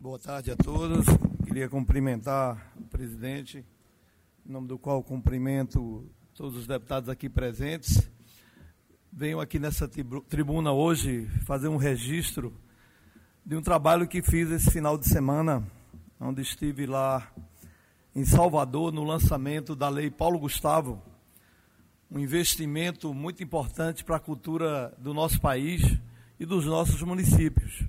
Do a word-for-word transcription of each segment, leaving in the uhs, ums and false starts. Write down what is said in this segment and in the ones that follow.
Boa tarde a todos. Queria cumprimentar o presidente, em nome do qual cumprimento todos os deputados aqui presentes. Venho aqui nessa tribuna hoje fazer um registro de um trabalho que fiz esse final de semana, onde estive lá em Salvador, no lançamento da Lei Paulo Gustavo, um investimento muito importante para a cultura do nosso país e dos nossos municípios.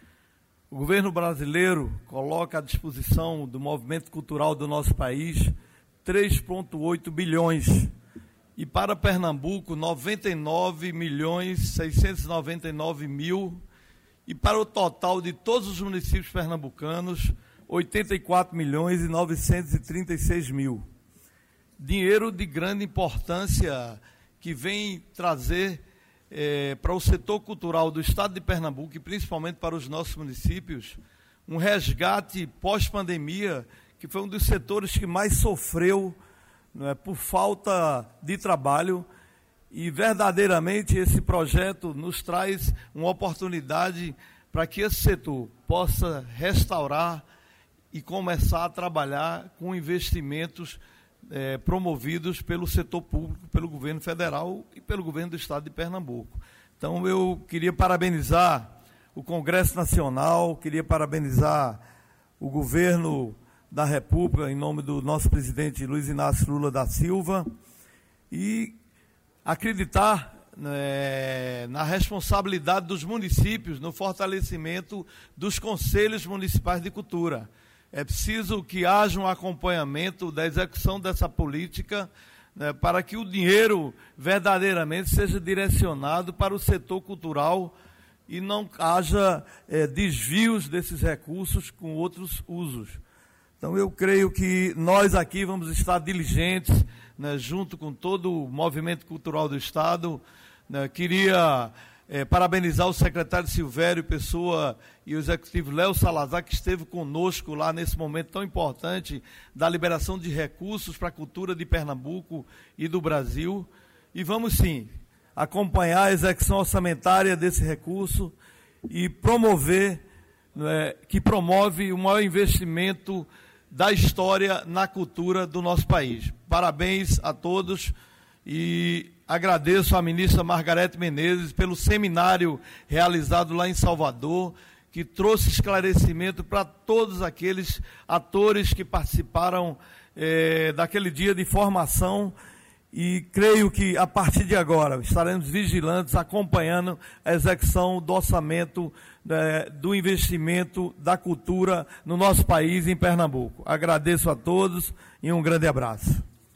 O governo brasileiro coloca à disposição do movimento cultural do nosso país três vírgula oito bilhões e para Pernambuco noventa e nove milhões seiscentos e noventa e nove mil e para o total de todos os municípios pernambucanos oitenta e quatro milhões e novecentos e trinta e seis mil. Dinheiro de grande importância que vem trazer É, para o setor cultural do estado de Pernambuco e principalmente para os nossos municípios, um resgate pós-pandemia, que foi um dos setores que mais sofreu, não é, por falta de trabalho, e verdadeiramente esse projeto nos traz uma oportunidade para que esse setor possa restaurar e começar a trabalhar com investimentos É, promovidos pelo setor público, pelo governo federal e pelo governo do estado de Pernambuco. Então eu queria parabenizar o Congresso Nacional, queria parabenizar o governo da República, em nome do nosso presidente Luiz Inácio Lula da Silva, e acreditar né, na responsabilidade dos municípios, no fortalecimento dos conselhos municipais de cultura. É preciso que haja um acompanhamento da execução dessa política, né, para que o dinheiro verdadeiramente seja direcionado para o setor cultural e não haja é, desvios desses recursos com outros usos. Então, eu creio que nós aqui vamos estar diligentes, né, junto com todo o movimento cultural do Estado. Né, queria... É, parabenizar o secretário Silvério Pessoa e o executivo Léo Salazar, que esteve conosco lá nesse momento tão importante da liberação de recursos para a cultura de Pernambuco e do Brasil. E vamos sim acompanhar a execução orçamentária desse recurso e promover, né, que promove o maior investimento da história na cultura do nosso país. Parabéns a todos. E agradeço à ministra Margarete Menezes pelo seminário realizado lá em Salvador, que trouxe esclarecimento para todos aqueles atores que participaram é, daquele dia de formação. E creio que, a partir de agora, estaremos vigilantes, acompanhando a execução do orçamento é, do investimento da cultura no nosso país, em Pernambuco. Agradeço a todos e um grande abraço.